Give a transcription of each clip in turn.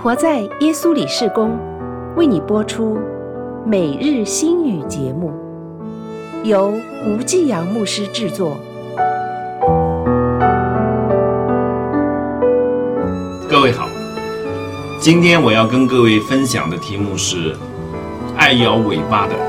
活在耶稣里事工为你播出每日新语节目，由吴继阳牧师制作。 各位好，今天我要跟各位分享的题目是爱摇尾巴的。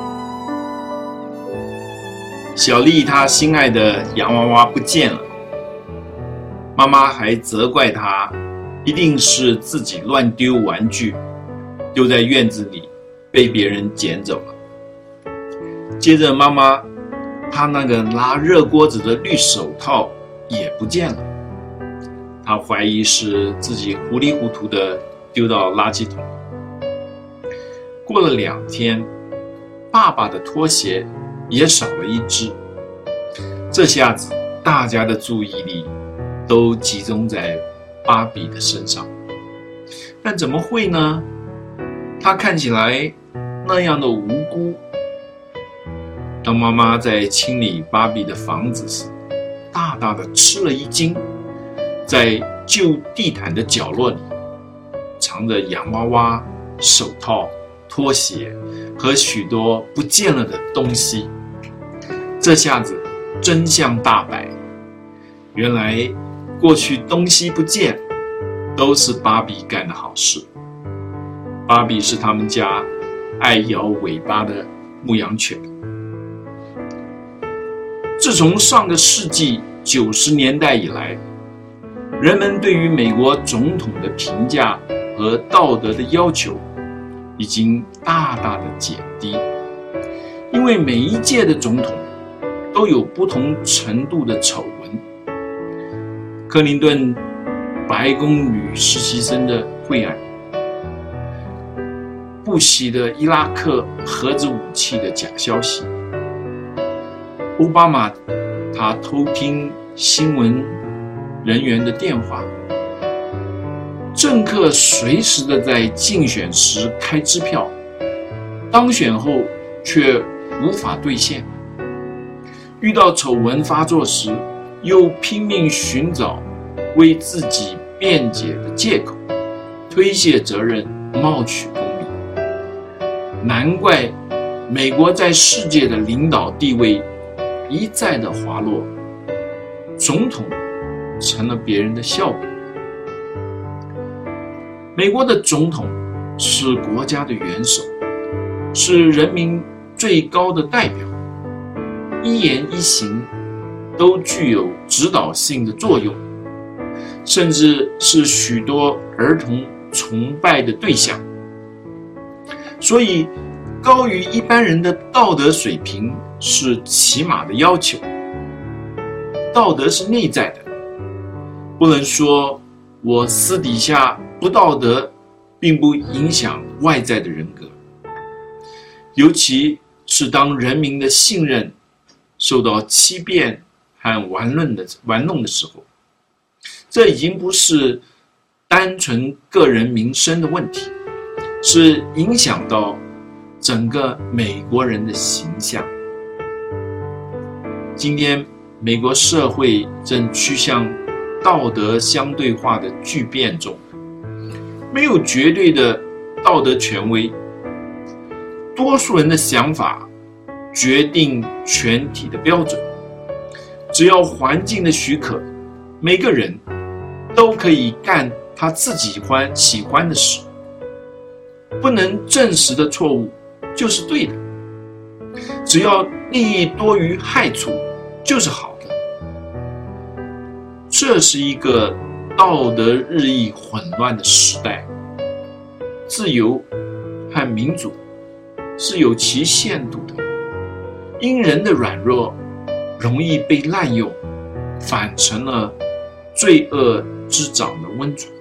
小丽她心爱的洋娃娃不见了，妈妈还责怪她一定是自己乱丢玩具，丢在院子里被别人捡走了。接着妈妈她那个拉热锅子的绿手套也不见了，她怀疑是自己糊里糊涂的丢到垃圾桶。过了2天，爸爸的拖鞋也少了一只。这下子大家的注意力都集中在芭比的身上，但怎么会呢？她看起来那样的无辜。当妈妈在清理芭比的房子时，大大的吃了一惊，在旧地毯的角落里藏着洋娃娃、手套、拖鞋和许多不见了的东西。这下子真相大白，原来过去东西不见都是芭比干的好事。芭比是他们家爱摇尾巴的牧羊犬。自从上个世纪90年代以来，人们对于美国总统的评价和道德的要求已经大大的减低，因为每一届的总统都有不同程度的丑闻。克林顿白宫女实习生的贿案，布希的伊拉克核子武器的假消息，奥巴马他偷听新闻人员的电话，政客随时的在竞选时开支票，当选后却无法兑现，遇到丑闻发作时又拼命寻找为自己辩解的借口，推卸责任，谋取公理。难怪美国在世界的领导地位一再的滑落，总统成了别人的笑柄。美国的总统是国家的元首，是人民最高的代表，一言一行都具有指导性的作用，甚至是许多儿童崇拜的对象。所以高于一般人的道德水平是起码的要求。道德是内在的，不能说我私底下不道德并不影响外在的人格。尤其是当人民的信任受到欺骗和玩弄的时候，这已经不是单纯个人民生的问题，是影响到整个美国人的形象。今天美国社会正趋向道德相对化的巨变中，没有绝对的道德权威，多数人的想法决定全体的标准。只要环境的许可，每个人都可以干他自己喜欢的事。不能证实的错误就是对的，只要利益多于害处就是好的。这是一个道德日益混乱的时代，自由和民主是有其限度的，因人的软弱容易被滥用，反成了罪恶之长的温床。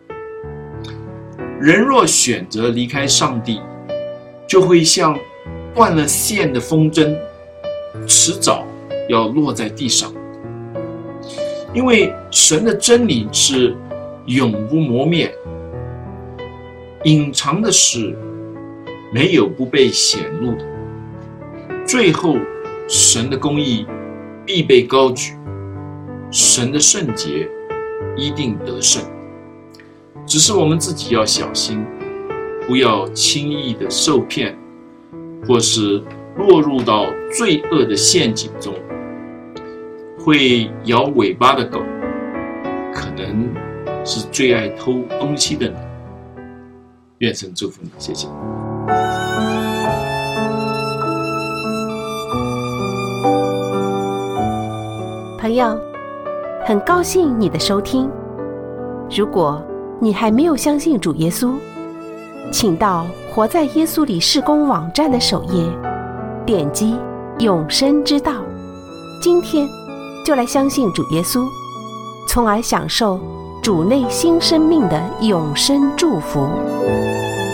人若选择离开上帝，就会像断了线的风筝，迟早要落在地上。因为神的真理是永不磨灭，隐藏的事没有不被显露的。最后神的公义必被高举，神的圣洁一定得胜。 只是我们自己要小心，不要轻易的受骗，或是落入到罪恶的陷阱中。会摇尾巴的狗，可能是最爱偷东西的人。愿神祝福你，谢谢。 朋友，很高兴你的收听。如果你还没有相信主耶稣，请到活在耶稣里事工网站的首页，点击永生之道，今天就来相信主耶稣，从而享受主内新生命的永生祝福。